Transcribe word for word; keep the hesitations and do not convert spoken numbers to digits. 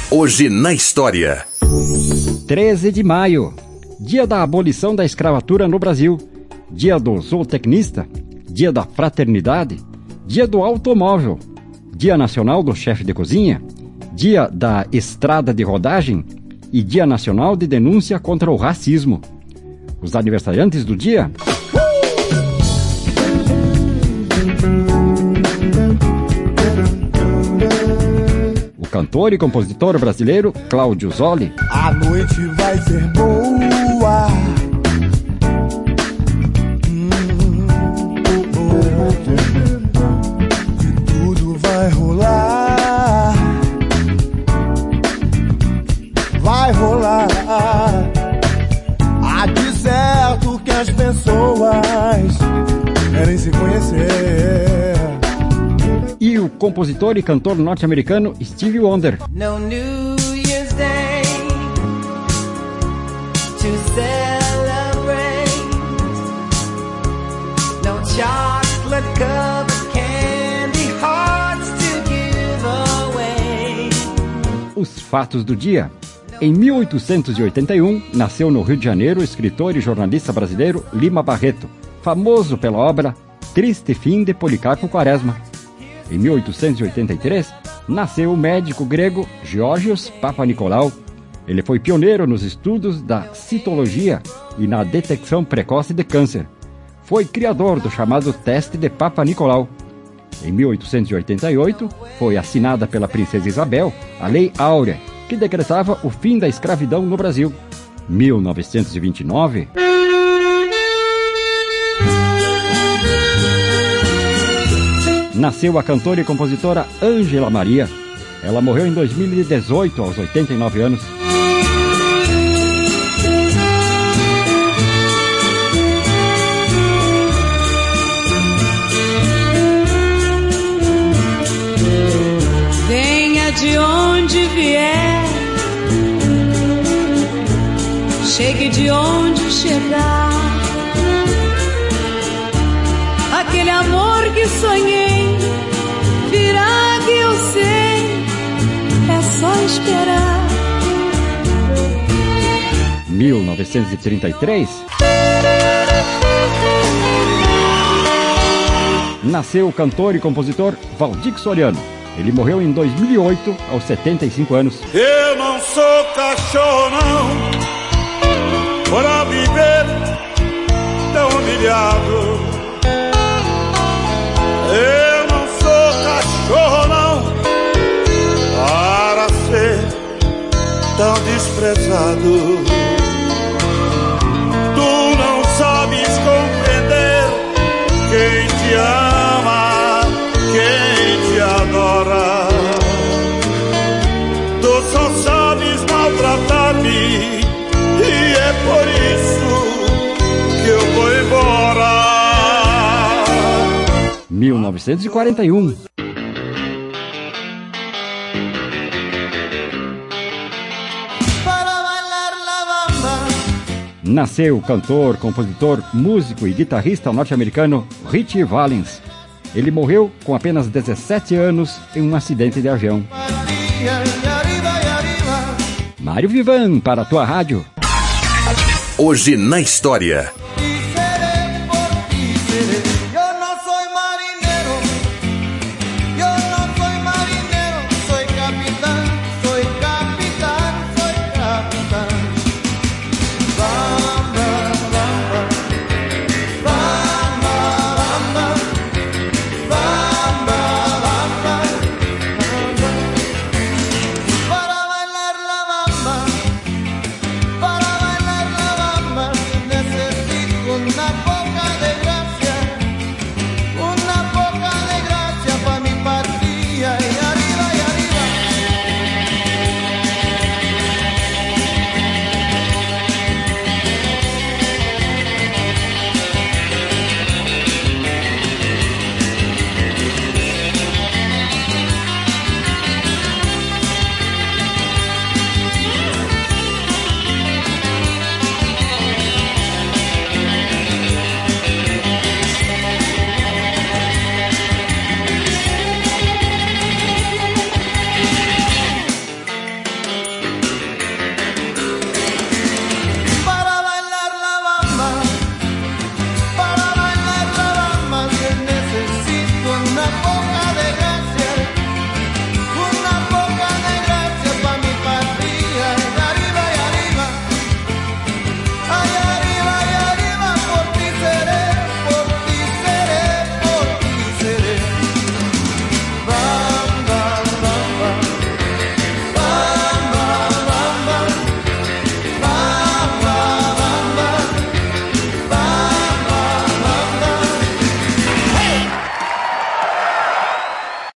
Hoje na História. treze de maio, dia da abolição da escravatura no Brasil, dia do zootecnista, dia da fraternidade, dia do automóvel, dia nacional do chefe de cozinha, dia da estrada de rodagem e dia nacional de denúncia contra o racismo. Os aniversariantes do dia: o cantor e compositor brasileiro Cláudio Zoli. A noite vai ser boa. Hum, oh, oh. E tudo vai rolar. Vai rolar. Há de certo que as pessoas querem se conhecer. E o compositor e cantor norte-americano Stevie Wonder. No New Year's Day to celebrate. No chocolate covered candy hearts to give away. Os fatos do dia. Em mil oitocentos e oitenta e um, nasceu no Rio de Janeiro o escritor e jornalista brasileiro Lima Barreto, famoso pela obra Triste Fim de Policarpo Quaresma. Em mil oitocentos e oitenta e três, nasceu o médico grego Geórgios Papanikolaou. Ele foi pioneiro nos estudos da citologia e na detecção precoce de câncer. Foi criador do chamado teste de Papanikolaou. Em mil oitocentos e oitenta e oito, foi assinada pela princesa Isabel a Lei Áurea, que decretava o fim da escravidão no Brasil. mil novecentos e vinte e nove... nasceu a cantora e compositora Ângela Maria. Ela morreu em dois mil e dezoito, aos oitenta e nove anos. Venha de onde vier, chegue de onde chegar. Aquele amor que sonhei virá, que eu sei, é só esperar. mil novecentos e trinta e três. Nasceu o cantor e compositor Valdir Soriano. Ele morreu em dois mil e oito, aos setenta e cinco anos. Eu não sou cachorro não, para viver tão humilhado. Eu não sou cachorro não, para ser tão desprezado. Tu não sabes compreender quem te ama, quem te adora. Tu só sabes maltratar-me, e é por isso que eu vou embora. mil novecentos e quarenta e um. Nasceu o cantor, compositor, músico e guitarrista norte-americano Ritchie Valens. Ele morreu com apenas dezessete anos em um acidente de avião. Mário Vivan, para a tua rádio. Hoje na História.